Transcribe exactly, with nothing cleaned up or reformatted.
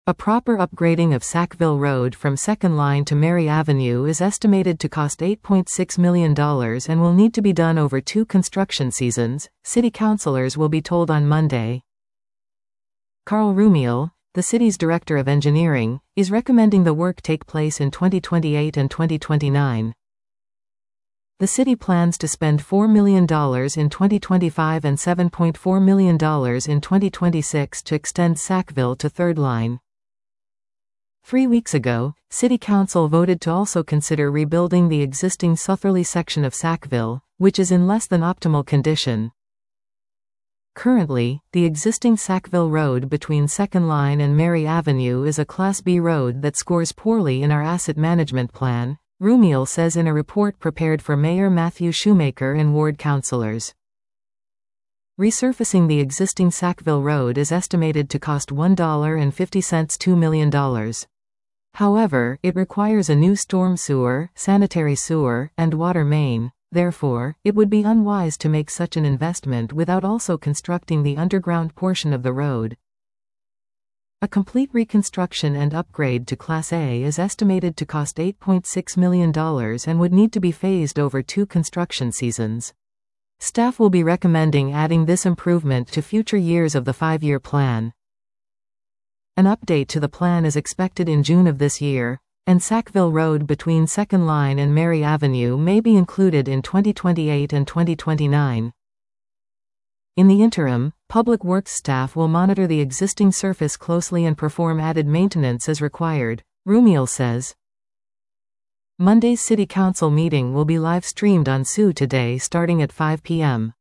A proper upgrading of Sackville Road from Second Line to Mary Avenue is estimated to cost eight point six million dollars and will need to be done over two construction seasons, city councilors will be told on Monday. Carl Rumiel, the city's director of engineering, is recommending the work take place in twenty twenty-eight and twenty twenty-nine. The city plans to spend four million dollars in twenty twenty-five and seven point four million dollars in twenty twenty-six to extend Sackville to Third Line. Three weeks ago, City Council voted to also consider rebuilding the existing southerly section of Sackville, which is in less than optimal condition. Currently, the existing Sackville Road between Second Line and Mary Avenue is a Class B road that scores poorly in our asset management plan, Rumiel says in a report prepared for Mayor Matthew Shoemaker and ward councillors. Resurfacing the existing Sackville Road is estimated to cost one dollar and fifty cents to two million dollars. However, it requires a new storm sewer, sanitary sewer, and water main. Therefore, it would be unwise to make such an investment without also constructing the underground portion of the road. A complete reconstruction and upgrade to Class A is estimated to cost eight point six million dollars and would need to be phased over two construction seasons. Staff will be recommending adding this improvement to future years of the five-year plan. An update to the plan is expected in June of this year, and Sackville Road between Second Line and Mary Avenue may be included in twenty twenty-eight and twenty twenty-nine. In the interim, Public Works staff will monitor the existing surface closely and perform added maintenance as required, Rumiel says. Monday's City Council meeting will be live-streamed on S U today starting at five p m